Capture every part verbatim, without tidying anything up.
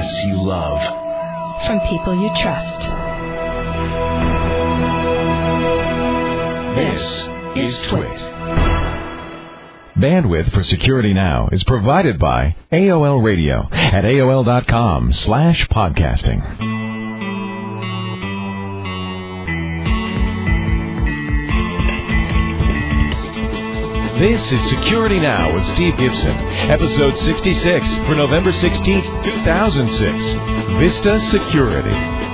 podcasts you love. From people you trust. This is Twit. Bandwidth for Security Now is provided by A O L Radio at A O L dot com slash podcasting. This is Security Now with Steve Gibson, episode sixty-six for November sixteenth, two thousand six. Vista Security.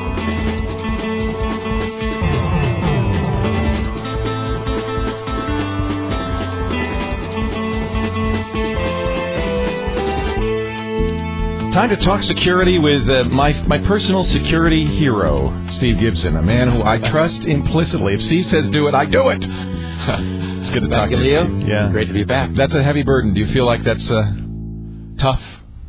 Time to talk security with uh, my my personal security hero, Steve Gibson, a man who I trust implicitly. If Steve says do it, I do it. It's good to back talk to you. you. Yeah, great to be back. That's a heavy burden. Do you feel like that's uh, tough?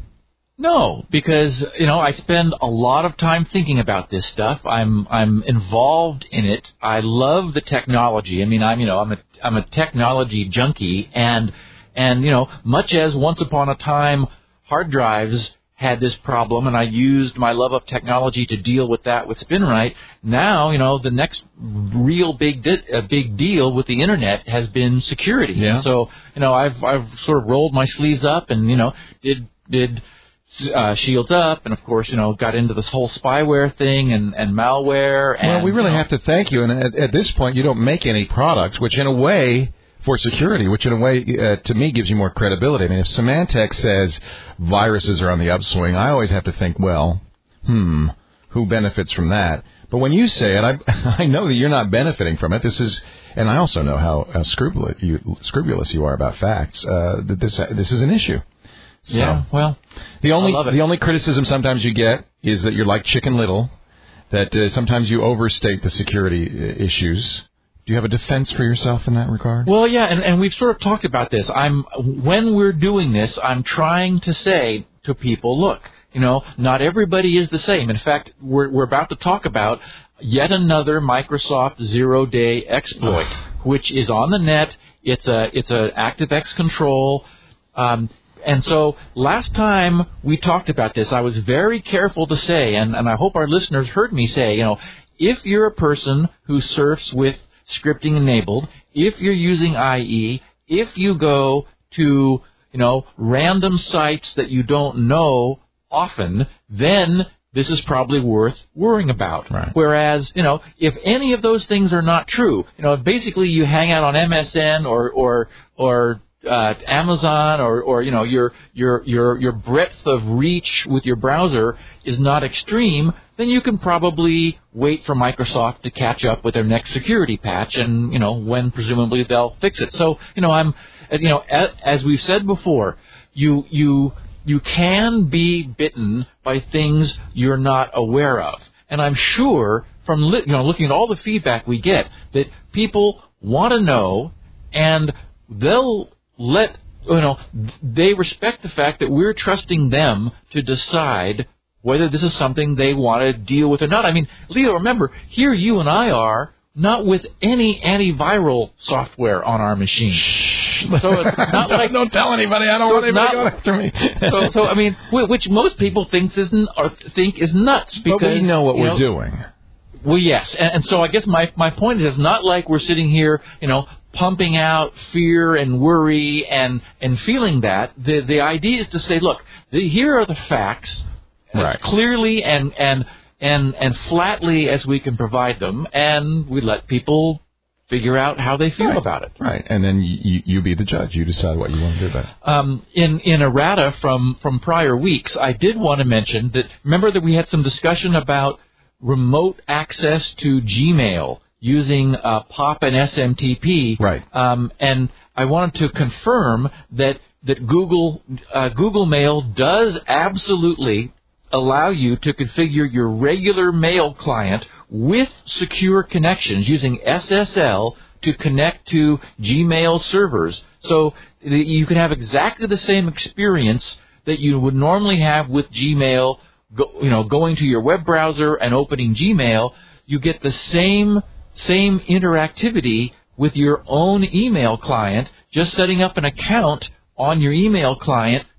No, because you know I spend a lot of time thinking about this stuff. I'm I'm involved in it. I love the technology. I mean, I'm you know I'm a I'm a technology junkie, and and you know much as once upon a time hard drives had this problem, and I used my love of technology to deal with that with SpinRite. Now, you know, the next real big di- uh, big deal with the internet has been security. Yeah. So, you know, I've I've sort of rolled my sleeves up and you know did did uh, Shields Up, and of course, you know, got into this whole spyware thing and, and malware. And, well, we really you know, have to thank you. And at, at this point, you don't make any products, which in a way, for security, which in a way, uh, to me, gives you more credibility. I mean, if Symantec says viruses are on the upswing, I always have to think, well, hmm, who benefits from that? But when you say it, I, I know that you're not benefiting from it. This is, and I also know how, how scrupulous, you, scrupulous you are about facts. Uh, that this this is an issue. So, yeah. Well, the only I love it. the only criticism sometimes you get is that you're like Chicken Little, that uh, sometimes you overstate the security uh, issues. Do you have a defense for yourself in that regard? Well, yeah, and, and we've sort of talked about this. I'm when we're doing this, I'm trying to say to people, look, you know, not everybody is the same. In fact, we're we're about to talk about yet another Microsoft zero-day exploit, which is on the net. It's a it's a ActiveX control. Um, and so last time we talked about this, I was very careful to say, and, and I hope our listeners heard me say, you know, if you're a person who surfs with scripting enabled, if you're using I E, if you go to, you know, random sites that you don't know often, then this is probably worth worrying about. Right. Whereas, you know, if any of those things are not true, you know, if basically you hang out on M S N or or or uh, Amazon or or you know your your your your breadth of reach with your browser is not extreme, then you can probably wait for Microsoft to catch up with their next security patch, and you know when presumably they'll fix it. So you know I'm you know as we've said before, you you you can be bitten by things you're not aware of, and I'm sure from li- you know looking at all the feedback we get that people want to know, and they'll let you know they respect the fact that we're trusting them to decide whether this is something they want to deal with or not. I mean, Leo, remember, here you and I are not with any antiviral software on our machine. So it's not like... Don't tell anybody. I don't so want anybody not, going after me. so, so, I mean, which most people think is, or think is nuts. Because, but we know what you we're know, doing. Well, yes. And, and so I guess my, my point is it's not like we're sitting here, you know, pumping out fear and worry and, and feeling that. The, the idea is to say, look, the, here are the facts. Right. As clearly and, and and and flatly as we can provide them, and we let people figure out how they feel right. about it. Right, and then you, you be the judge. You decide what you want to do about it. Um, in in errata from from prior weeks, I did want to mention that. Remember that we had some discussion about remote access to Gmail using uh, P O P and S M T P. Right. Um, and I wanted to confirm that that Google uh, Google Mail does absolutely allow you to configure your regular mail client with secure connections using S S L to connect to Gmail servers. So you can have exactly the same experience that you would normally have with Gmail, go, you know, going to your web browser and opening Gmail. You get the same same interactivity with your own email client, just setting up an account on your email client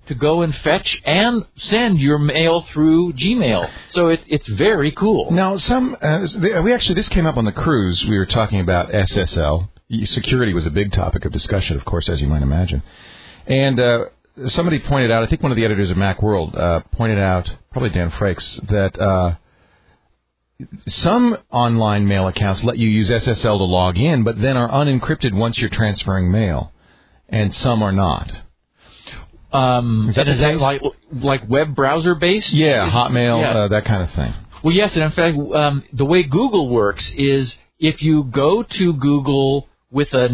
to go and fetch and send your mail through Gmail. So it, it's very cool. Now, some uh, we actually this came up on the cruise. We were talking about S S L. Security was a big topic of discussion, of course, as you might imagine. And uh, somebody pointed out, I think one of the editors of Macworld uh, pointed out, probably Dan Frakes, that uh, some online mail accounts let you use S S L to log in, but then are unencrypted once you're transferring mail, and some are not. Um, is that, and is that like like web browser based? Yeah, Hotmail, yeah. Uh, that kind of thing. Well, yes, and in fact, um, the way Google works is if you go to Google with a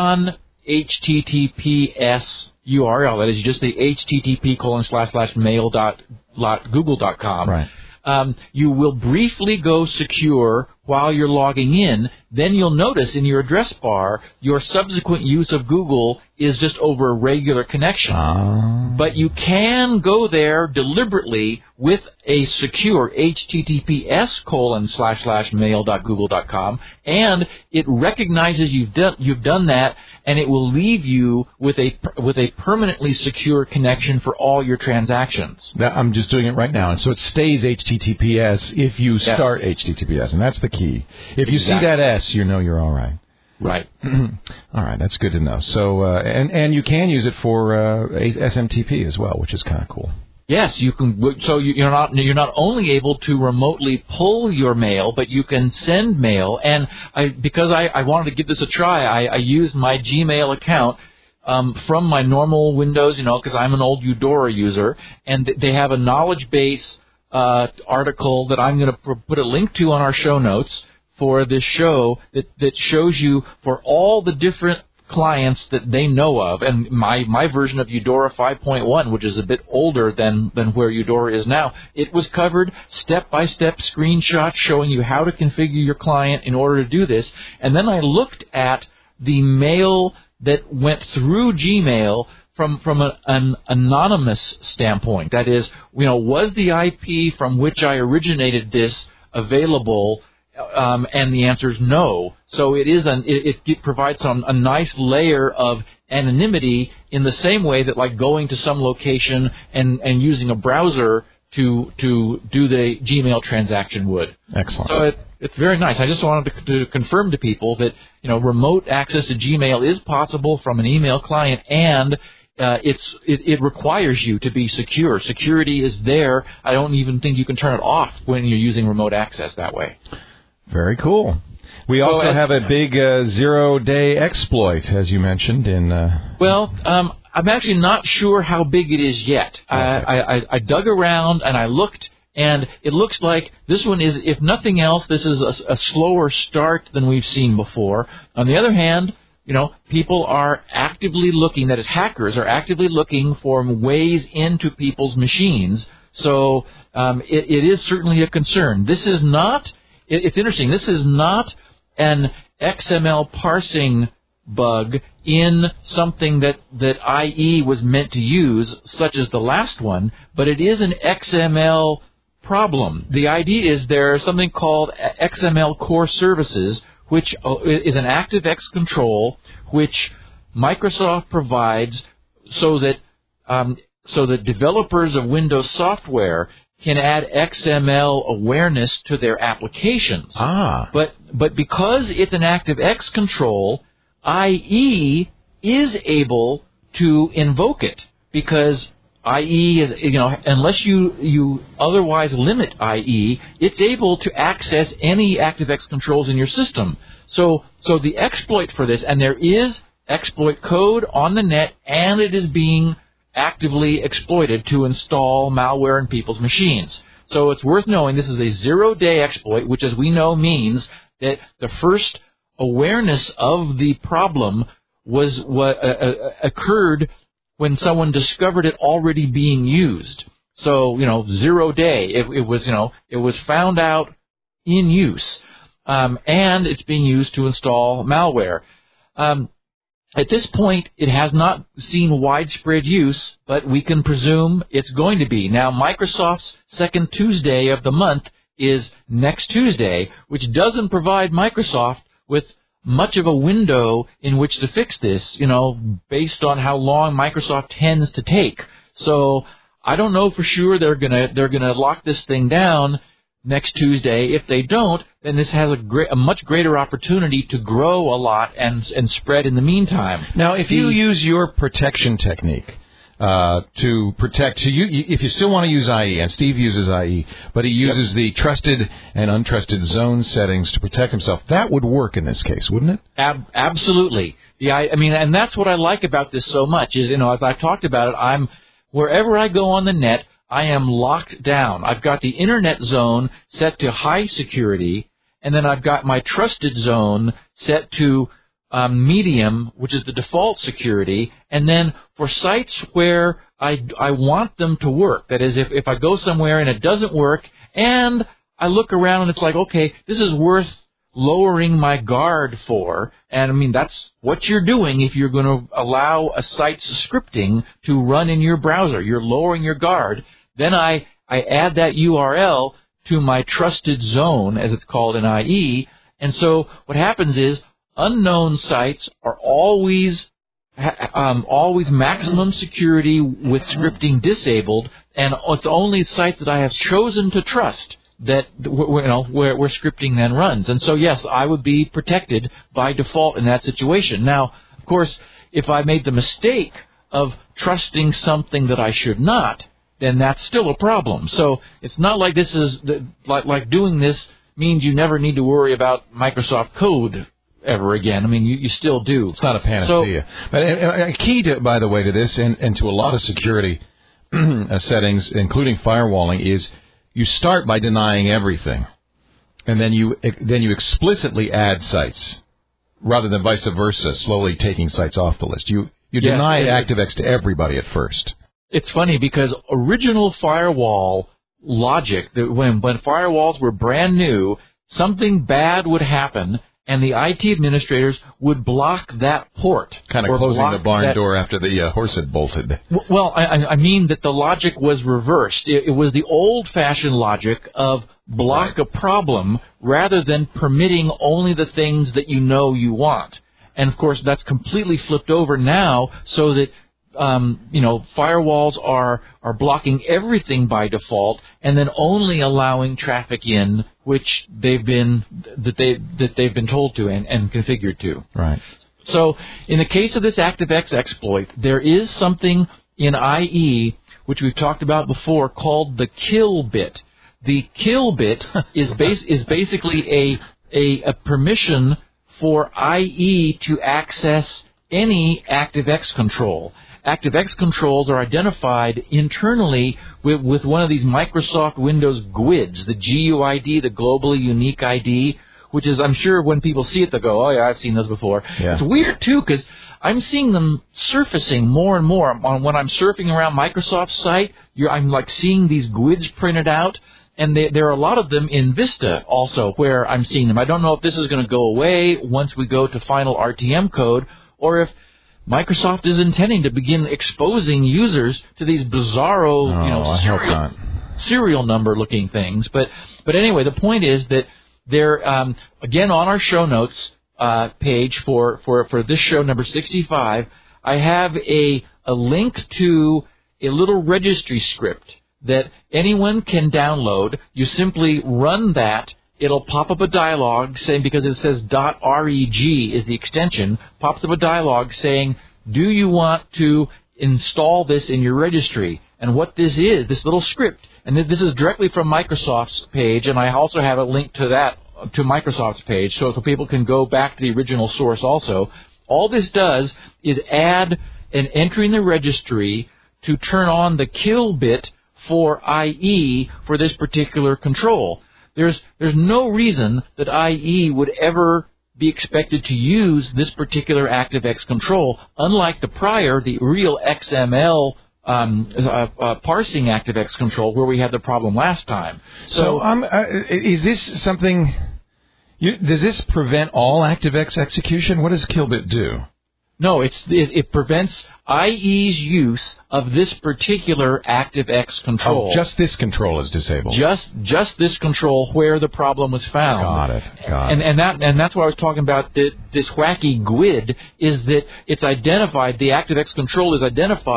non-H T T P S U R L, that is, you just say H T T P colon slash slash mail dot google dot com. Right. Um, you will briefly go secure while you're logging in. Then you'll notice in your address bar your subsequent use of Google is just over a regular connection. Uh. But you can go there deliberately with a secure H T T P S colon slash slash mail dot google dot com, and it recognizes you've done you've done that, and it will leave you with a with a permanently secure connection for all your transactions. That, I'm just doing it right now, and so it stays H T T P S if you Yes. start H T T P S, and that's the key. If you Exactly. see that S, you know you're all right. Right. All right, that's good to know. So, uh, and and you can use it for uh, S M T P as well, which is kind of cool. Yes, you can. So you're not you're not only able to remotely pull your mail, but you can send mail. And I, because I, I wanted to give this a try, I, I used my Gmail account um, from my normal Windows, you know, because I'm an old Eudora user, and they have a knowledge base uh, article that I'm going to put a link to on our show notes for this show that, that shows you for all the different clients that they know of, and my, my version of Eudora five point one, which is a bit older than, than where Eudora is now, it was covered step-by-step screenshots showing you how to configure your client in order to do this. And then I looked at the mail that went through Gmail from from a, an anonymous standpoint. That is, you know, was the I P from which I originated this available? Um, and the answer is no. So it is an, it, it provides some a nice layer of anonymity in the same way that like going to some location and, and using a browser to to do the Gmail transaction would. Excellent. So it, it's very nice. I just wanted to, to confirm to people that, you know, remote access to Gmail is possible from an email client, and uh, it's it, it requires you to be secure. Security is there. I don't even think you can turn it off when you're using remote access that way. Very cool. We also well, as, have a big uh, zero-day exploit, as you mentioned. In uh... Well, um, I'm actually not sure how big it is yet. Okay. I, I, I dug around and I looked, and it looks like this one is, if nothing else, this is a, a slower start than we've seen before. On the other hand, you know, people are actively looking, that is, hackers are actively looking for ways into people's machines. So um, it, it is certainly a concern. This is not... It's interesting. This is not an X M L parsing bug in something that, that I E was meant to use, such as the last one, but it is an X M L problem. The idea is there's something called X M L core services, which is an ActiveX control, which Microsoft provides so that um, so that developers of Windows software can add X M L awareness to their applications. Ah. But but because it's an ActiveX control, I E is able to invoke it, because I E is, you know, unless you you otherwise limit I E, it's able to access any ActiveX controls in your system. So so the exploit for this, and there is exploit code on the net, and it is being actively exploited to install malware in people's machines. So it's worth knowing this is a zero-day exploit, which, as we know, means that the first awareness of the problem was what uh, uh, occurred when someone discovered it already being used. So, you know, zero day. It, it was, you know, it was found out in use, um, and it's being used to install malware. Um, At this point, it has not seen widespread use, but we can presume it's going to be. Now, Microsoft's second Tuesday of the month is next Tuesday, which doesn't provide Microsoft with much of a window in which to fix this, you know, based on how long Microsoft tends to take. So I don't know for sure they're gonna they're gonna lock this thing down next Tuesday. If they don't, then this has a great, a much greater opportunity to grow a lot and and spread in the meantime. Now, if you use your protection technique uh, to protect, so you, if you still want to use I E, and Steve uses I E, but he uses yep. the trusted and untrusted zone settings to protect himself, that would work in this case, wouldn't it? Ab- absolutely. The I, I mean, and that's what I like about this so much is, you know, as I've talked about it, I'm wherever I go on the net, I am locked down. I've got the internet zone set to high security, and then I've got my trusted zone set to um, medium, which is the default security. And then for sites where I, I want them to work, that is, if, if I go somewhere and it doesn't work, and I look around and it's like, okay, this is worth lowering my guard for, and I mean, that's what you're doing if you're going to allow a site's scripting to run in your browser. You're lowering your guard. Then I, I add that U R L to my trusted zone, as it's called in I E, and so what happens is unknown sites are always um, always maximum security with scripting disabled, and it's only sites that I have chosen to trust that you know where, where scripting then runs. And so yes, I would be protected by default in that situation. Now, of course, if I made the mistake of trusting something that I should not, then that's still a problem. So it's not like this is like like doing this means you never need to worry about Microsoft code ever again. I mean, you, you still do. It's not a panacea. So, but a, a key to, by the way, to this and, and to a lot of security settings, including firewalling, is you start by denying everything, and then you then you explicitly add sites, rather than vice versa, slowly taking sites off the list. You you yes, deny it, ActiveX to everybody at first. It's funny because original firewall logic, that when when firewalls were brand new, something bad would happen, and the I T administrators would block that port. Kind of closing the barn that, door after the uh, horse had bolted. Well, I, I mean that the logic was reversed. It, it was the old-fashioned logic of block right. a problem rather than permitting only the things that you know you want. And, of course, that's completely flipped over now so that Um, you know, firewalls are, are blocking everything by default, and then only allowing traffic in which they've been that they that they've been told to and, and configured to. Right. So, in the case of this ActiveX exploit, there is something in I E which we've talked about before called the kill bit. The kill bit is base is basically a a, a permission for I E to access any ActiveX control. ActiveX controls are identified internally with, with one of these Microsoft Windows G U I Ds, the G U I D, the Globally Unique I D, which is, I'm sure when people see it, they'll go, oh, yeah, I've seen those before. Yeah. It's weird, too, because I'm seeing them surfacing more and more. On, when I'm surfing around Microsoft's site, you're, I'm, like, seeing these G U I Ds printed out, and they, there are a lot of them in Vista also where I'm seeing them. I don't know if this is going to go away once we go to final R T M code, or if Microsoft is intending to begin exposing users to these bizarro, oh, you know, I serial, hope not. serial number-looking things. But, but anyway, the point is that there, um, again, on our show notes uh, page for, for, for this show number sixty-five, I have a a link to a little registry script that anyone can download. You simply run that. It'll pop up a dialog saying, because it says .reg is the extension, pops up a dialog saying, do you want to install this in your registry? And what this is, this little script, and this is directly from Microsoft's page, and I also have a link to that, to Microsoft's page, so people can go back to the original source also. All this does is add an entry in the registry to turn on the kill bit for I E for this particular control. There's there's no reason that I E would ever be expected to use this particular ActiveX control, unlike the prior, the real X M L um, uh, uh, parsing ActiveX control, where we had the problem last time. So, so um, uh, is this something? You, does this prevent all ActiveX execution? What does Killbit do? No, it's it, it prevents I E's use of this particular ActiveX control. Oh, just this control is disabled. Just just this control where the problem was found. Got it. Got and it. and that and that's what I was talking about. The, this wacky G U I D is that it's identified. The ActiveX control is identified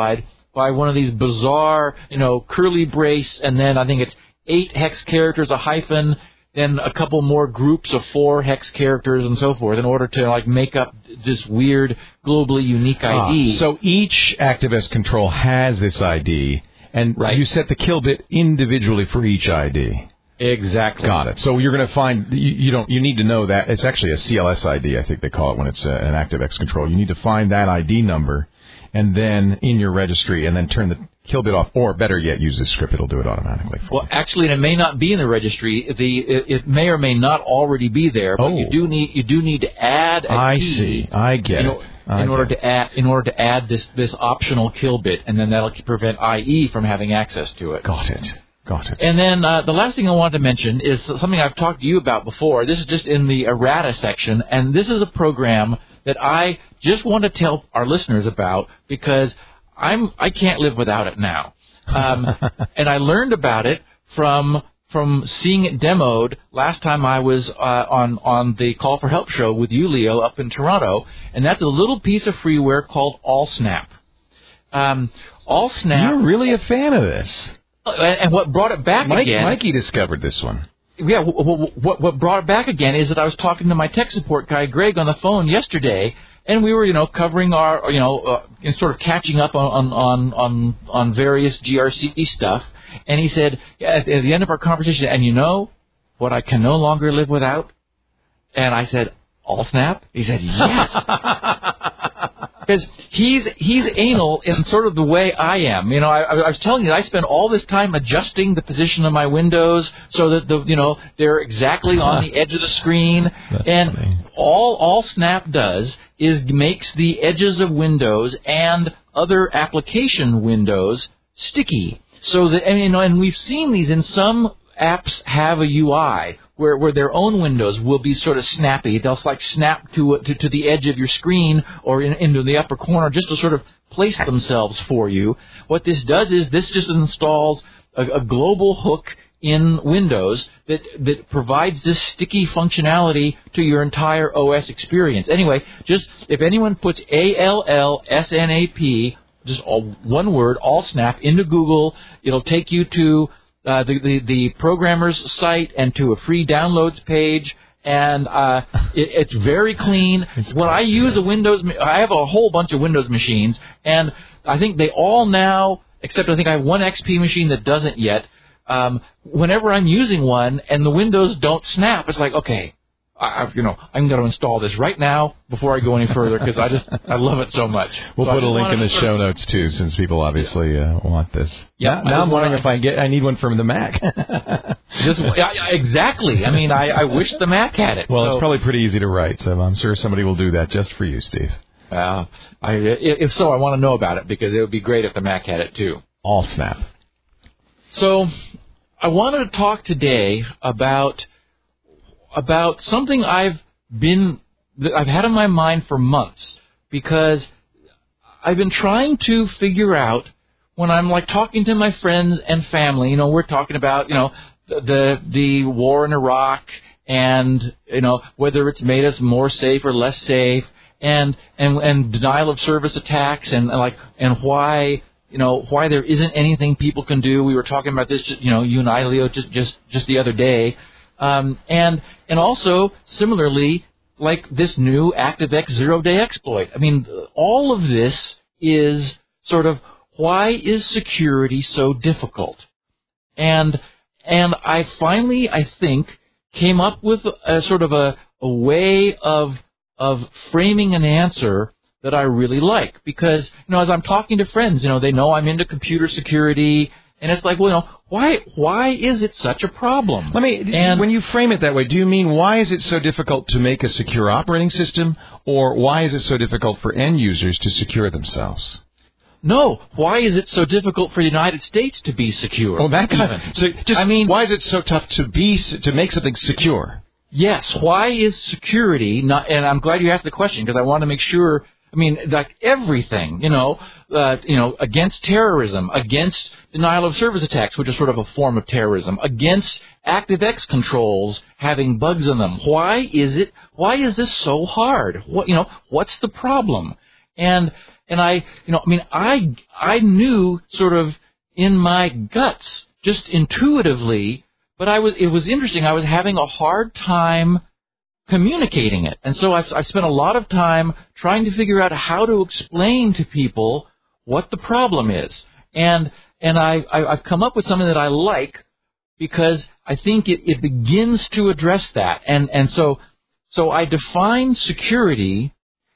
by one of these bizarre, you know, curly brace, and then I think it's eight hex characters, a hyphen, then a couple more groups of four hex characters and so forth in order to like make up this weird globally unique I D. Ah, so each ActiveX control has this I D, and right. you set the kill bit individually for each I D. Exactly. Got it. So you're going to find you, you don't you need to know that it's actually a C L S I D. I think they call it when it's a, an ActiveX control. You need to find that I D number, and then in your registry, and then turn the kill bit off, or better yet, use this script. It'll do it automatically for well, you. actually, it may not be in the registry. The it, it may or may not already be there, but oh. you do need you do need to add a I key see. I get in, it. I in get order it. to add in order to add this this optional kill bit, and then that'll prevent I E from having access to it. Got it. Got it. And then uh, the last thing I wanted to mention is something I've talked to you about before. This is just in the errata section, and this is a program that I just want to tell our listeners about because I'm I can't live without it now. Um, and I learned about it from from seeing it demoed last time I was uh, on on the Call for Help show with you, Leo, up in Toronto, and that's a little piece of freeware called AllSnap. Um, AllSnap. You're really a fan of this. And, and what brought it back Mike, again? Mikey discovered this one. Yeah, what, what what brought it back again is that I was talking to my tech support guy Greg on the phone yesterday. And we were, you know, covering our, you know, uh, and sort of catching up on, on, on, on various G R C stuff. And he said, at, at the end of our conversation, and you know what I can no longer live without? And I said, AllSnap? He said, yes. Because he's, he's anal in sort of the way I am. You know, I, I was telling you, I spend all this time adjusting the position of my windows so that, the you know, they're exactly on the edge of the screen. That's and funny. all AllSnap does is makes the edges of Windows and other application windows sticky. So that, and, you know, and we've seen these in some apps have a U I where, where their own windows will be sort of snappy. They'll like snap to to, to the edge of your screen or in, into the upper corner just to sort of place themselves for you. What this does is this just installs a, a global hook in Windows that, that provides this sticky functionality to your entire O S experience. Anyway, just if anyone puts A L L S N A P, just all, one word, AllSnap, into Google, it'll take you to uh, the, the, the programmer's site and to a free downloads page. And uh, it, it's very clean. It's when I use a Windows, I have a whole bunch of Windows machines, and I think they all now, except I think I have one X P machine that doesn't yet. Um, whenever I'm using one and the windows don't snap, it's like, okay, I, I've, you know, I'm going to install this right now before I go any further because I just I love it so much. We'll so put a link in the show notes too, since people obviously uh, want this. Yeah, Now, now I'm wondering if I get I need one from the Mac. just, yeah, yeah, exactly. I mean, I, I wish the Mac had it. Well, so, it's probably pretty easy to write, so I'm sure somebody will do that just for you, Steve. Uh, I, if so, I want to know about it because it would be great if the Mac had it too. AllSnap. So, I wanted to talk today about about something I've been that I've had in my mind for months because I've been trying to figure out when I'm like talking to my friends and family. You know, we're talking about you know the the, the war in Iraq and you know whether it's made us more safe or less safe, and and and denial of service attacks and, and like and why. You know, why there isn't anything people can do. We were talking about this, you know, you and I, Leo, just just, just the other day. Um, and and also, similarly, like this new ActiveX zero-day exploit. I mean, all of this is sort of, why is security so difficult? And and I finally, I think, came up with a sort of a, a way of of framing an answer that I really like, because, you know, as I'm talking to friends, you know, they know I'm into computer security, and it's like, well, you know, why why is it such a problem? Let me, and, when you frame it that way, do you mean why is it so difficult to make a secure operating system, or why is it so difficult for end users to secure themselves? No, why is it so difficult for the United States to be secure? Oh, that kind of, so just, I mean, why is it so tough to be, to make something secure? Yes, why is security not, and I'm glad you asked the question, because I want to make sure, I mean, like everything, you know, uh, you know, against terrorism, against denial of service attacks, which is sort of a form of terrorism, against ActiveX controls having bugs in them. Why is it? Why is this so hard? What you know? What's the problem? And and I, you know, I mean, I, I knew sort of in my guts, just intuitively, but I was, it was interesting. I was having a hard time communicating it. And so I've, I've spent a lot of time trying to figure out how to explain to people what the problem is. And, and I, I, I've come up with something that I like because I think it, it begins to address that. And, and so, so I define security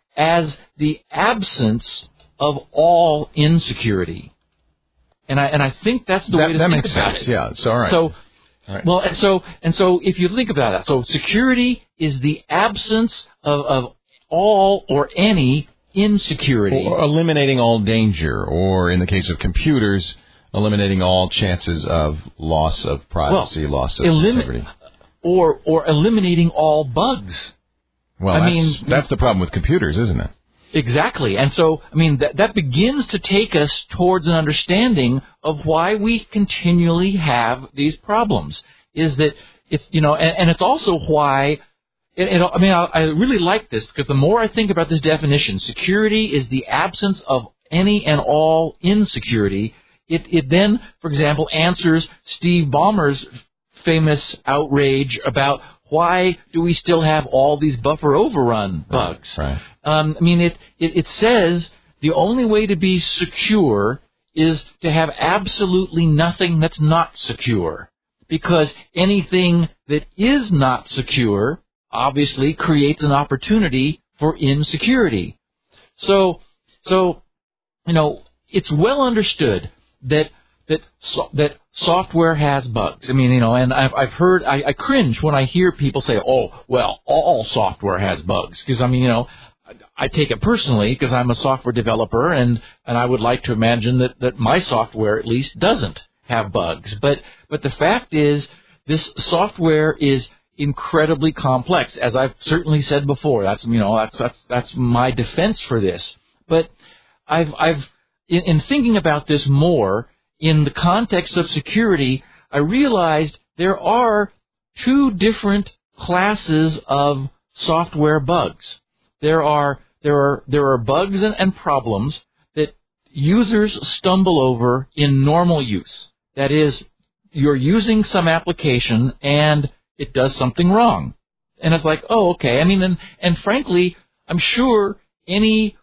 as the absence of all insecurity. And I, and I think that's the that, way to that think makes about sense. it. Yeah, it's all right. So, all right. well, and so, and so if you think about that, so security is the absence of, of all or any insecurity. Or eliminating all danger, or in the case of computers, eliminating all chances of loss of privacy, well, loss of elim- integrity. Or, or eliminating all bugs. Well, I that's, mean, that's the problem with computers, isn't it? Exactly. And so, I mean, that, that begins to take us towards an understanding of why we continually have these problems. Is that it's, you know, and, and it's also why, it, it, I mean, I, I really like this because the more I think about this definition, security is the absence of any and all insecurity. It, it then, for example, answers Steve Ballmer's famous outrage about why do we still have all these buffer overrun bugs? Right. right. Um, I mean, it, it, it says the only way to be secure is to have absolutely nothing that's not secure. Because anything that is not secure obviously creates an opportunity for insecurity. So, so, you know, it's well understood that that so, that software has bugs. I mean, you know, and I've, I've heard, I, I cringe when I hear people say, oh, well, all software has bugs. Because, I mean, you know, I take it personally because I'm a software developer, and, and I would like to imagine that, that my software at least doesn't have bugs. But, but the fact is, this software is incredibly complex, as I've certainly said before. That's, you know, that's, that's, that's my defense for this. But I've, I've, in, in thinking about this more, in the context of security, I realized there are two different classes of software bugs. There are there are there are bugs and, and problems that users stumble over in normal use. That is, you're using some application and it does something wrong, and it's like, oh, okay. I mean, and and frankly, I'm sure any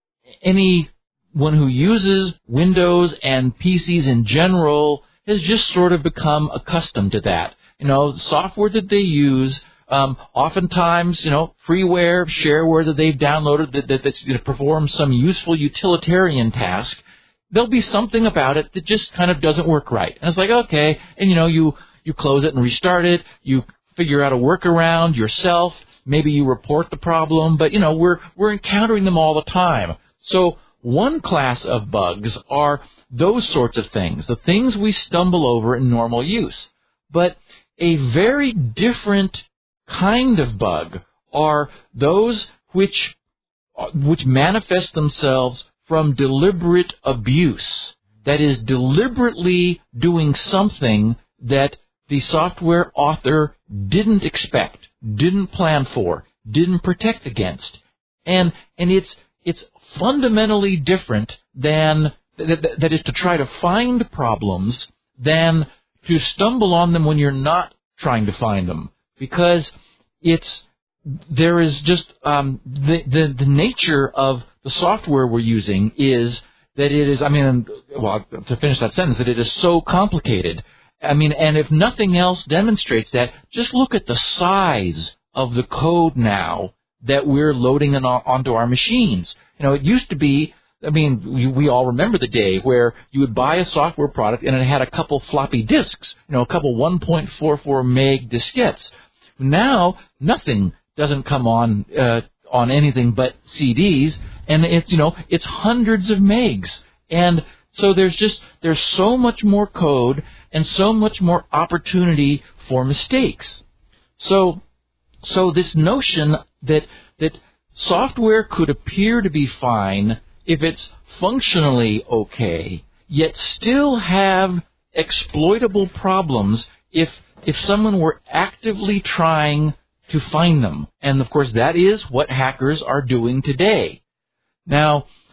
any one who uses Windows and P Cs in general has just sort of become accustomed to that. You know, the software that they use, um, oftentimes, you know, freeware, shareware that they've downloaded that, that, that's going to perform some useful utilitarian task, there'll be something about it that just kind of doesn't work right. And it's like, okay, and you know, you, you close it and restart it, you figure out a workaround yourself, maybe you report the problem, but you know, we're, we're encountering them all the time. So, one class of bugs are those sorts of things, the things we stumble over in normal use. But a very different kind of bug are those which which manifest themselves from deliberate abuse. That is, deliberately doing something that the software author didn't expect, didn't plan for, didn't protect against. And and it's it's fundamentally different than, that, that is to try to find problems than to stumble on them when you're not trying to find them. Because it's, there is just, um, the, the, the nature of the software we're using is that it is, I mean, well, to finish that sentence, that it is so complicated. I mean, and if nothing else demonstrates that, just look at the size of the code now that we're loading in, onto our machines. You know, it used to be, I mean, we, we all remember the day where you would buy a software product and it had a couple floppy disks, you know, a couple one point four four meg diskettes. Now, nothing doesn't come on uh, on anything but C Ds, and it's, you know, it's hundreds of megs. And so there's just, there's so much more code and so much more opportunity for mistakes. So, so this notion that, that software could appear to be fine if it's functionally okay, yet still have exploitable problems if if someone were actively trying to find them. And, of course, that is what hackers are doing today. Now,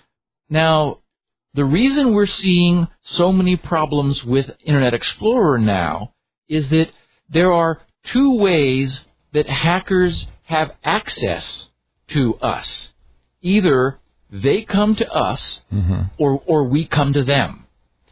Now, the reason we're seeing so many problems with Internet Explorer now is that there are two ways that hackers have access to us. Either they come to us mm-hmm. or, or we come to them.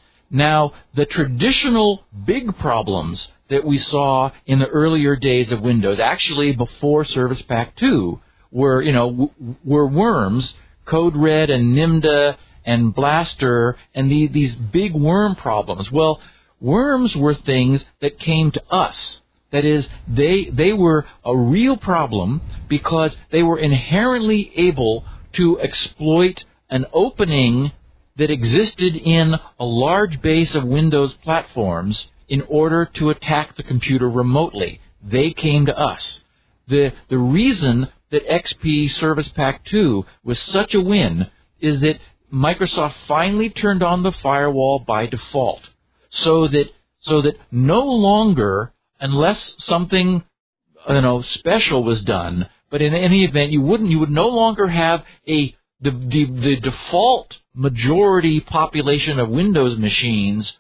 Now, the traditional big problems that we saw in the earlier days of Windows, actually before Service Pack two, were, you know, w- were worms, Code Red and Nimda and Blaster, and the, these big worm problems. Well, worms were things that came to us. That is, they they were a real problem because they were inherently able to exploit an opening that existed in a large base of Windows platforms in order to attack the computer remotely. They came to us. The the reason that X P Service Pack two was such a win is that Microsoft finally turned on the firewall by default, so that so that no longer, unless something you know special was done, but in any event, you wouldn't you would no longer have a the the, the default majority population of Windows machines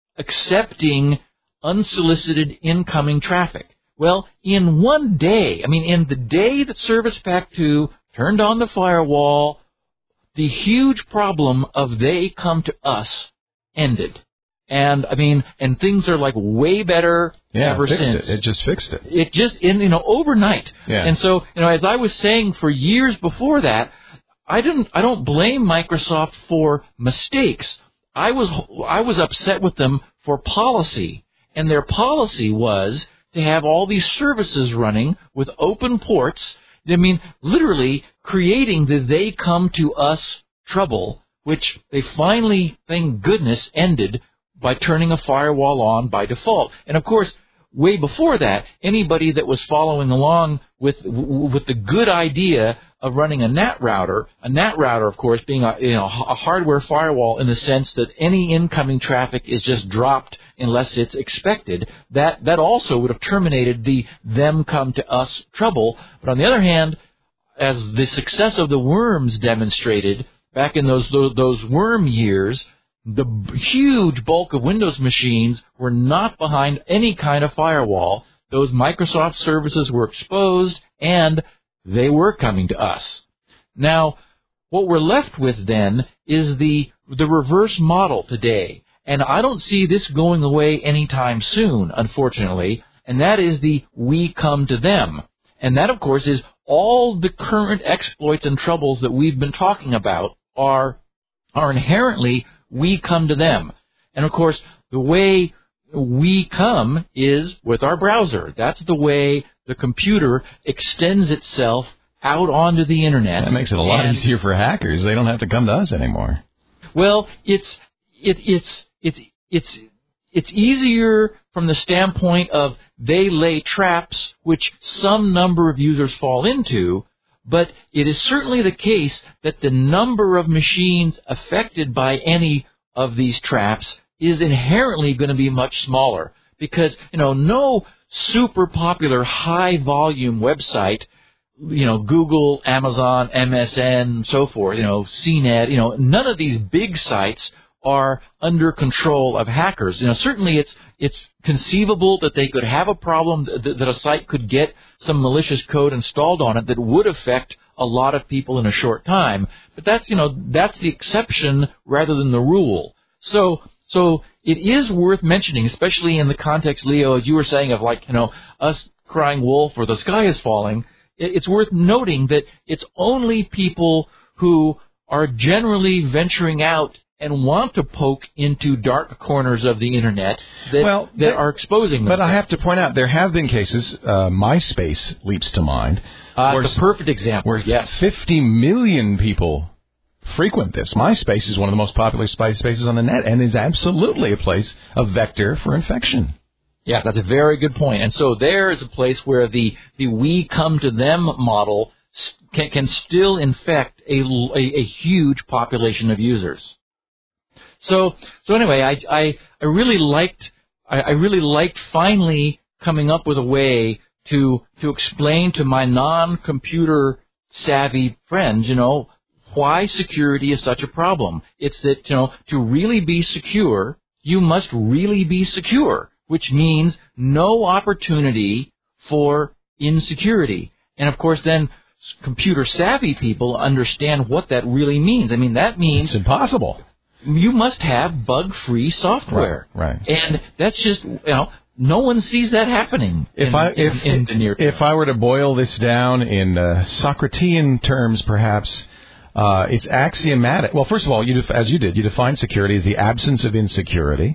accepting unsolicited incoming traffic. Well, in one day, I mean, in the day that Service Pack two turned on the firewall, the huge problem of they come to us ended. And, I mean, and things are like way better yeah, ever fixed since. It. it just fixed it. It just, in, you know, overnight. Yeah. And so, you know, as I was saying for years before that, I didn't, I don't blame Microsoft for mistakes. I was, I was upset with them for policy. And their policy was to have all these services running with open ports. I mean, literally creating the they come to us trouble, which they finally, thank goodness, ended by turning a firewall on by default. And of course, way before that, anybody that was following along with with the good idea of running a N A T router, a N A T router, of course, being a, you know, a hardware firewall in the sense that any incoming traffic is just dropped unless it's expected, that, that also would have terminated the them come to us trouble. But on the other hand, as the success of the worms demonstrated back in those those, those worm years, the huge bulk of Windows machines were not behind any kind of firewall. Those Microsoft services were exposed, and they were coming to us. Now, what we're left with then is the the reverse model today. And I don't see this going away anytime soon, unfortunately, and that is the we come to them. And that, of course, is all the current exploits and troubles that we've been talking about are are inherently we come to them. And, of course, the way we come is with our browser. That's the way the computer extends itself out onto the Internet. That makes it a lot and, easier for hackers. They don't have to come to us anymore. Well, it's it, it's it's it's it's easier from the standpoint of they lay traps which some number of users fall into, but it is certainly the case that the number of machines affected by any of these traps is inherently going to be much smaller, because, you know, no super popular high volume website, you know, Google, Amazon, M S N, so forth, you know, C net, you know, none of these big sites are under control of hackers. You know, certainly it's it's conceivable that they could have a problem, that, that a site could get some malicious code installed on it that would affect a lot of people in a short time. But that's, you know, that's the exception rather than the rule. So so it is worth mentioning, especially in the context, Leo, as you were saying, of like, you know, us crying wolf or the sky is falling. It's worth noting that it's only people who are generally venturing out and want to poke into dark corners of the Internet that, well, that there, are exposing themselves. But I have to point out, there have been cases, uh, MySpace leaps to mind. Uh, where, the perfect example, where yes. fifty million people frequent this. MySpace is one of the most popular spaces on the net and is absolutely a place, a vector for infection. Yeah, that's a very good point. And so there is a place where the, the we come to them model can, can still infect a, a, a huge population of users. So, so anyway, I, I, I really liked, I, I really liked finally coming up with a way to, to explain to my non-computer savvy friends, you know, why security is such a problem. It's that, you know, to really be secure, you must really be secure, which means no opportunity for insecurity. And, of course, then computer-savvy people understand what that really means. I mean, that means... It's impossible. You must have bug-free software. Right, right. And that's just, you know, no one sees that happening if in, I, in, if, in the near term. If I were to boil this down in uh, Socratean terms, perhaps, uh, it's axiomatic. Well, first of all, you def- as you did, you define security as the absence of insecurity.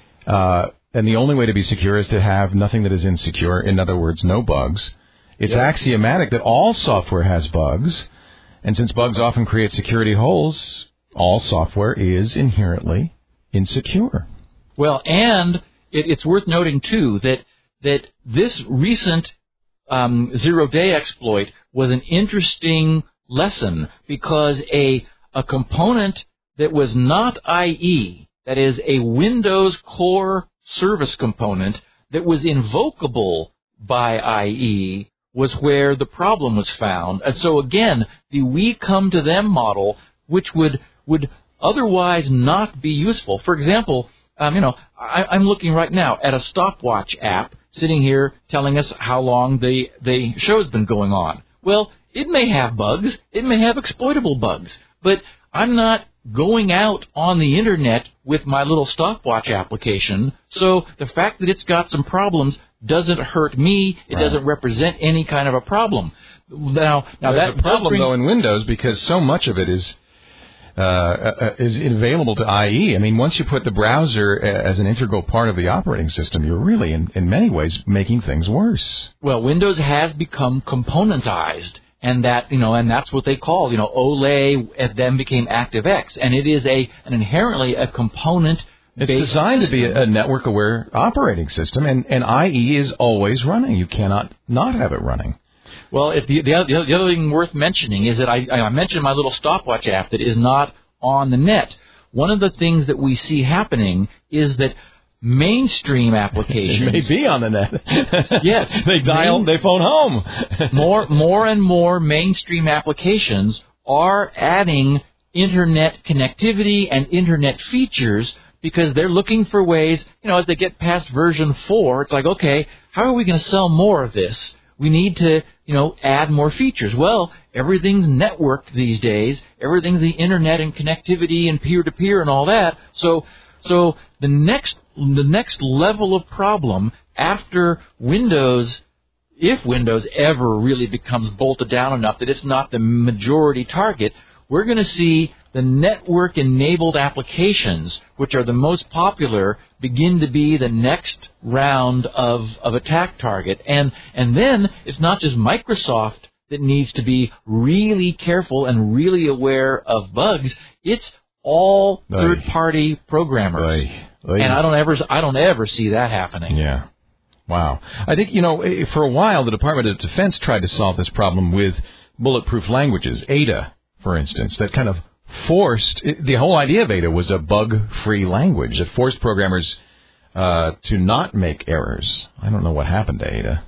Uh, and the only way to be secure is to have nothing that is insecure. In other words, no bugs. It's yep. axiomatic that all software has bugs. And since bugs often create security holes, all software is inherently insecure. Well, and it, it's worth noting, too, that that this recent um, zero-day exploit was an interesting lesson because a a component that was not I E, that is a Windows core service component that was invocable by I E, was where the problem was found. And so, again, the we come to them model, which would would otherwise not be useful. For example, um, you know, I, I'm looking right now at a stopwatch app sitting here telling us how long the, the show's been going on. Well, it may have bugs. It may have exploitable bugs. But I'm not going out on the Internet with my little stopwatch application, so the fact that it's got some problems doesn't hurt me. It right. doesn't represent any kind of a problem. Now, now There's that a problem, bring, though, in Windows because so much of it is uh, uh, is available to I E. I mean, once you put the browser as an integral part of the operating system, you're really, in, in many ways, making things worse. Well, Windows has become componentized. And that, you know, and that's what they call, you know, Olay, and then became ActiveX. And it is a, an inherently a component. It's designed system. to be a network-aware operating system, and, and I E is always running. You cannot not have it running. Well, if the, the, other, the other thing worth mentioning is that I, I mentioned my little stopwatch app that is not on the net. One of the things that we see happening is that mainstream applications it may be on the net. Yes, they dial, Main, they phone home. more, more and more mainstream applications are adding internet connectivity and internet features because they're looking for ways. You know, as they get past version four, it's like, okay, how are we going to sell more of this? We need to, you know, add more features. Well, everything's networked these days. Everything's the internet and connectivity and peer-to-peer and all that. So, so the next the next level of problem after Windows, if Windows ever really becomes bolted down enough that it's not the majority target, we're going to see the network-enabled applications, which are the most popular, begin to be the next round of, of attack target. And, and then it's not just Microsoft that needs to be really careful and really aware of bugs. It's all third-party programmers. Aye. Aye. And I don't ever, I don't ever see that happening. Yeah. Wow. I think, you know, for a while, the Department of Defense tried to solve this problem with bulletproof languages. Ada, for instance, that kind of forced, the whole idea of Ada was a bug-free language that forced programmers uh, to not make errors. I don't know what happened to Ada.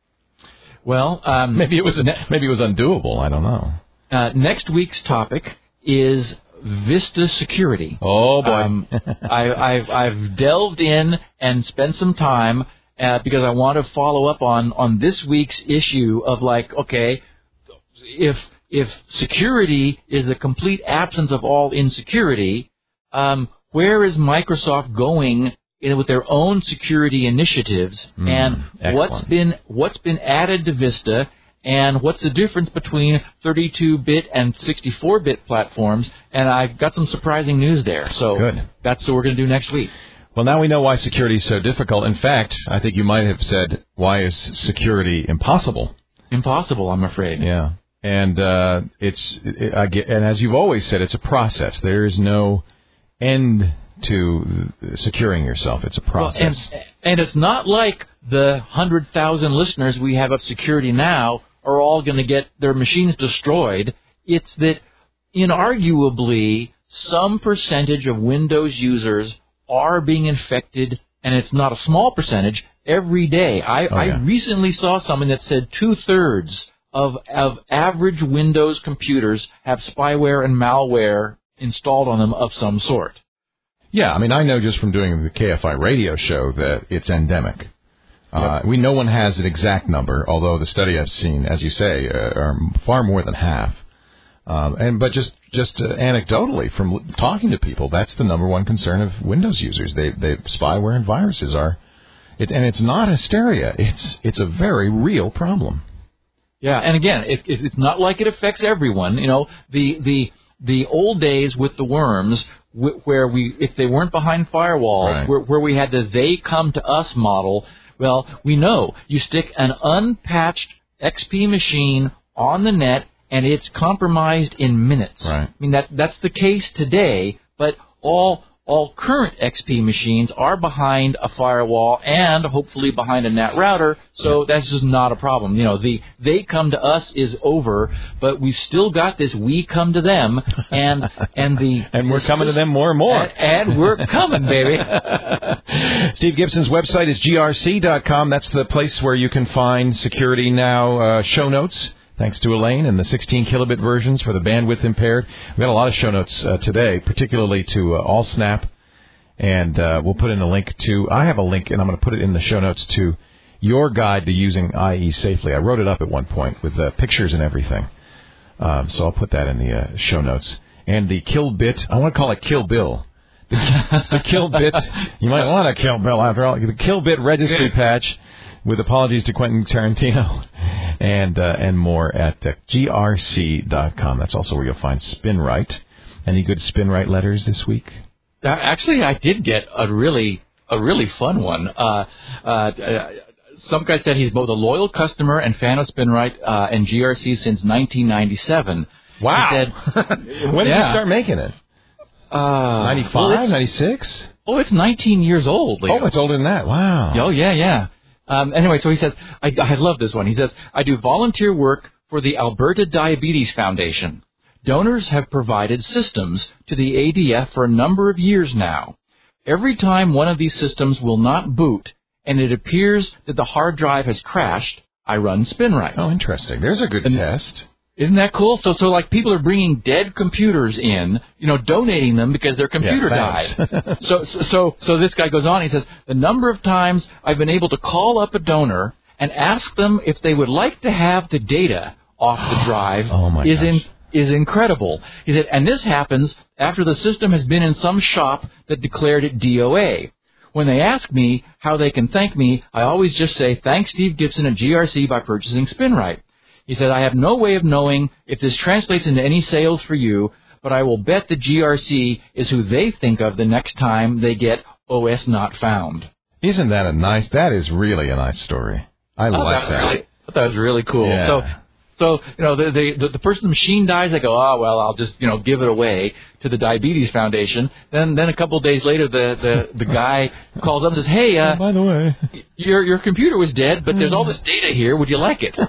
Well, um, maybe it was ne- maybe it was undoable. I don't know. Uh, next week's topic is Vista Security. Oh, boy. um, I, I've, I've delved in and spent some time uh, because I want to follow up on, on this week's issue of like, okay, if if security is the complete absence of all insecurity, um, where is Microsoft going in with their own security initiatives? Mm, and excellent. what's been what's been added to Vista? And what's the difference between thirty-two bit and sixty-four bit platforms? And I've got some surprising news there. So Good. That's what we're going to do next week. Well, now we know why security is so difficult. In fact, I think you might have said, why is security impossible? Impossible, I'm afraid. Yeah. And uh, it's, it, I get, and as you've always said, it's a process. There is no end to securing yourself. It's a process. Well, and, and it's not like the one hundred thousand listeners we have of Security Now are all going to get their machines destroyed. It's that, inarguably, some percentage of Windows users are being infected, and it's not a small percentage, every day. I, oh, yeah. I recently saw something that said two-thirds of of average Windows computers have spyware and malware installed on them of some sort. Yeah, I mean, I know just from doing the K F I radio show that it's endemic. Uh, yep. We no one has an exact number, although the study I've seen, as you say, uh, are far more than half. Um, and but just just uh, anecdotally from talking to people, that's the number one concern of Windows users. They they spyware and viruses are, it, and it's not hysteria. It's it's a very real problem. Yeah, and again, it, it, it's not like it affects everyone. You know, the the the old days with the worms, wh- where we if they weren't behind firewalls, right. where, where we had the they come to us model. Well, we know you stick an unpatched X P machine on the net, and it's compromised in minutes. Right. I mean, that that's the case today, but all all current X P machines are behind a firewall and hopefully behind a N A T router, so that's just not a problem. You know, the they come to us is over, but we've still got this we come to them, and and the and we're coming to them more and more, and, and we're coming, baby. Steve Gibson's website is G R C dot com. That's the place where you can find Security Now uh, show notes. Thanks to Elaine and the sixteen kilobit versions for the bandwidth impaired. We've got a lot of show notes uh, today, particularly to uh, AllSnap. And uh, we'll put in a link to, I have a link, and I'm going to put it in the show notes to your guide to using I E safely. I wrote it up at one point with uh, pictures and everything. Um, so I'll put that in the uh, show notes. And the Kill Bit, I want to call it Kill Bill. The, the Kill Bit, you might want to Kill Bill after all. The Kill Bit registry patch. With apologies to Quentin Tarantino and uh, and more at uh, G R C dot com. That's also where you'll find SpinRite. Any good SpinRite letters this week? Uh, actually, I did get a really a really fun one. Uh, uh, some guy said he's both a loyal customer and fan of SpinRite uh, and G R C since nineteen ninety-seven. Wow. He said, when did yeah. you start making it? Uh, ninety-five, well, ninety-six? Oh, it's nineteen years old, Leo. Oh, it's older than that. Wow. Oh, yeah, yeah. Um, anyway, so he says, I, I love this one. He says, I do volunteer work for the Alberta Diabetes Foundation. Donors have provided systems to the A D F for a number of years now. Every time one of these systems will not boot, and it appears that the hard drive has crashed, I run SpinRite. Oh, interesting. There's a good and, test. Isn't that cool? So, so like people are bringing dead computers in, you know, donating them because their computer yeah, died. so, so, so this guy goes on. He says, the number of times I've been able to call up a donor and ask them if they would like to have the data off the drive oh my is gosh. in is incredible. He said, and this happens after the system has been in some shop that declared it D O A. When they ask me how they can thank me, I always just say, thanks Steve Gibson at G R C by purchasing SpinRite. He said, I have no way of knowing if this translates into any sales for you, but I will bet the G R C is who they think of the next time they get O S not found. Isn't that a nice, that is really a nice story. I oh, like that. Really, that was really cool. Yeah. So, so you know, the, the the person the machine dies, they go, oh, well, I'll just, you know, give it away to the Diabetes Foundation. Then then a couple of days later, the, the, the guy calls up and says, hey, uh, oh, by the way, your your computer was dead, but there's all this data here. Would you like it?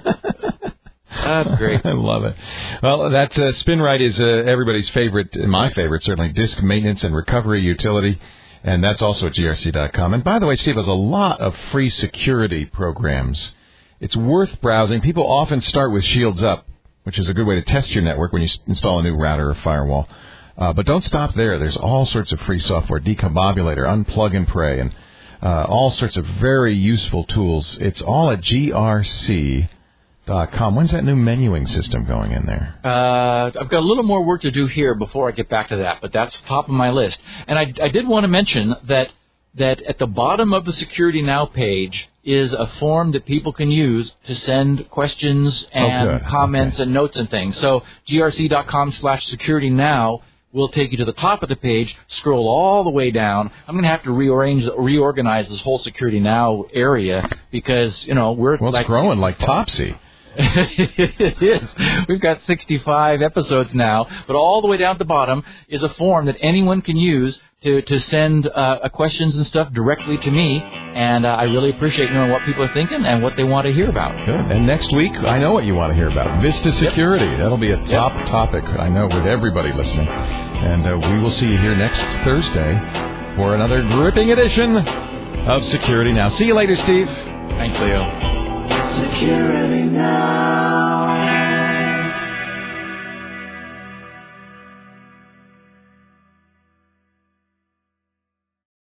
That's great. I love it. Well, that uh, SpinRite is uh, everybody's favorite, my favorite, certainly, disk maintenance and recovery utility, and that's also at G R C dot com. And by the way, Steve, there's a lot of free security programs. It's worth browsing. People often start with Shields Up, which is a good way to test your network when you s- install a new router or firewall. Uh, but don't stop there. There's all sorts of free software, Decombobulator, Unplug and Pray, and uh, all sorts of very useful tools. It's all at G R C dot com. When's that new menuing system going in there? Uh, I've got a little more work to do here before I get back to that, but that's top of my list. And I, I did want to mention that that at the bottom of the Security Now page is a form that people can use to send questions and oh, comments okay. and notes and things. So G R C dot com slash security now will take you to the top of the page, scroll all the way down. I'm going to have to rearrange, reorganize this whole Security Now area because, you know, we're well, it's like growing like Topsy. It is. We've got sixty-five episodes now, but all the way down at the bottom is a form that anyone can use to, to send uh, questions and stuff directly to me, and uh, I really appreciate knowing what people are thinking and what they want to hear about. Good. And next week, I know what you want to hear about. Vista Security. Yep. That'll be a top yep. topic, I know, with everybody listening. And uh, we will see you here next Thursday for another gripping edition of Security Now. See you later, Steve. Thanks, Leo. Security Now.